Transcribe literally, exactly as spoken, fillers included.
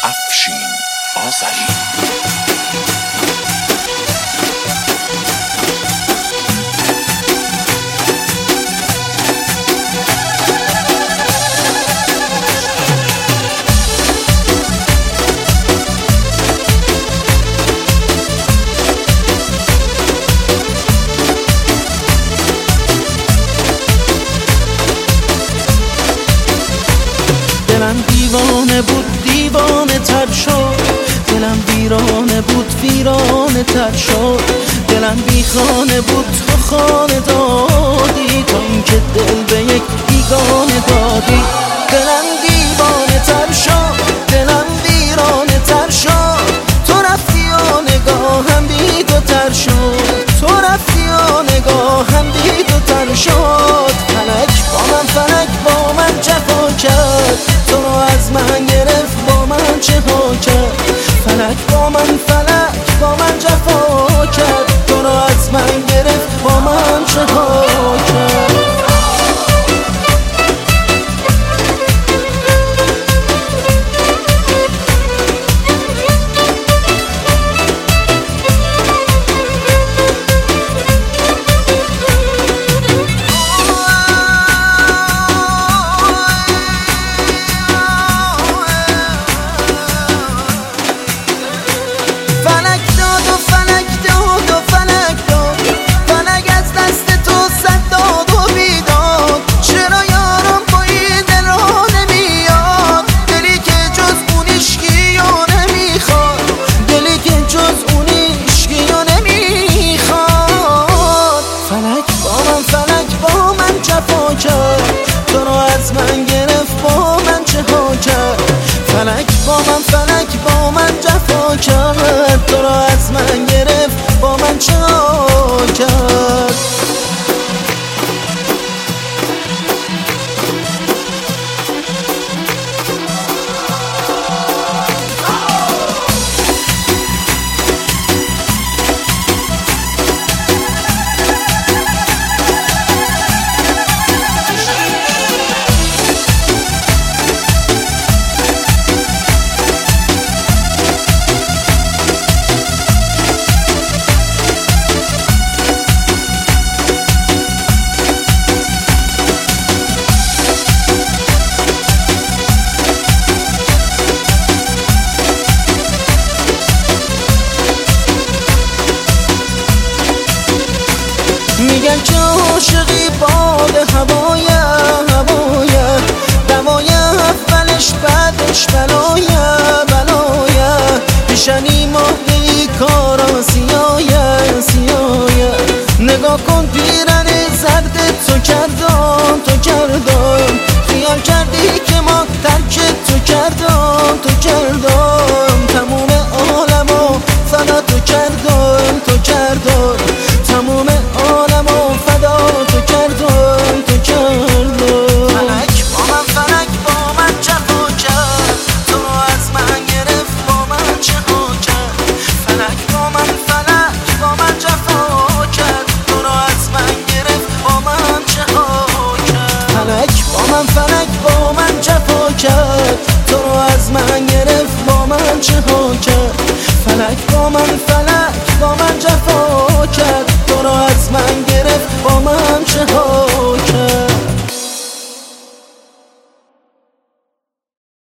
افشین آذری. دلم دیوانه بود دیوانه تر شد، دلم ویرانه بود ویرانه تر شد، دلم بی خانه بود تو خانه دادی، تا اینکه دل به یک بیگانه دادی. دلم دیوانه تر شد، دلم ویرانه تر شد، تو رفتی و نگاهم بی تو تر شد، تو رفتی و نگاهم بی تو تر شد. فلک با من فلک با من جفا کرد، تو رو از من گرفت با من چه ها کرد. فلک با من فلک با من جفا کرد، تو رو از من گرفت با من چه ها کرد. تو رو از من گرفت با من چه ها کرد. فلک با من فلک با من جفا کرد، تو رو از من گرفت با من چه ها کرد. میگن که عاشقی باد هوایه هوایه، دوایه اولش بعدش بلایه بلایه، پیشنی ماهی کارا سیایه سیایه. نگاه کن پیرن زرد تو کرده